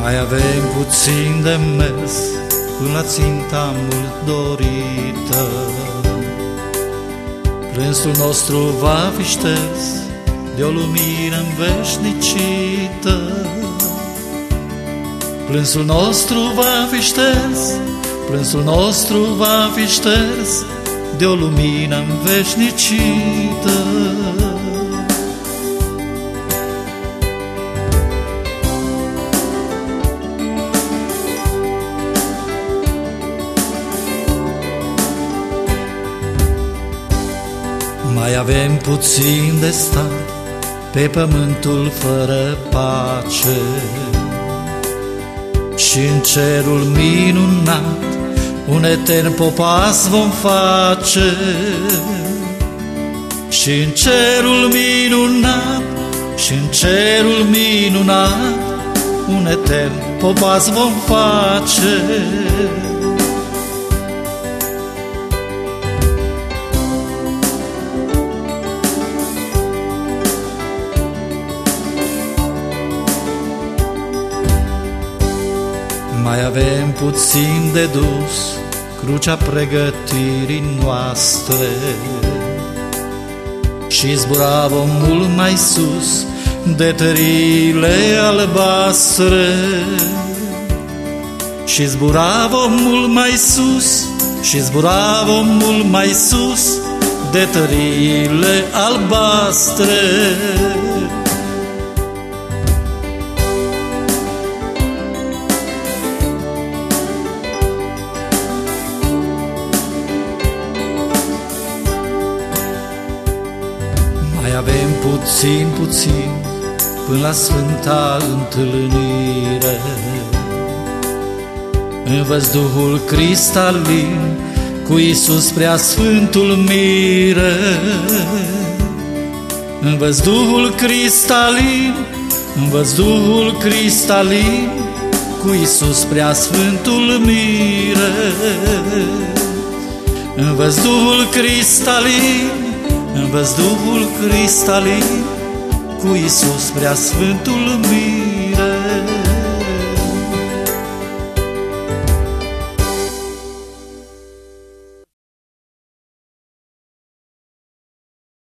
Mai avem puțin de mers până la ținta mult dorită. Plânsul nostru va fi șters de o lumină înveșnicită. Plânsul nostru va fi șters, plânsul nostru va fi șters de o lumină înveșnicită. Mai avem puțin de stat pe pământul fără pace și în cerul minunat un etern popas vom face. Și în cerul minunat, și în cerul minunat un etern popas vom face. Mai avem puțin de dus crucea pregătirii noastre și zbura vom mult mai sus de tăriile albastre. Și zbura vom mult mai sus, și zbura vom mult mai sus de tăriile albastre. Mai avem puțin până la sfânta întâlnire. În văzduhul cristalin cu Iisus prea sfântul mire. În văzduhul cristalin, în văzduhul cristalin cu Iisus prea sfântul mire. În văzduhul cristalin, în văzduhul cristalin cu Iisus prea sfântul mire.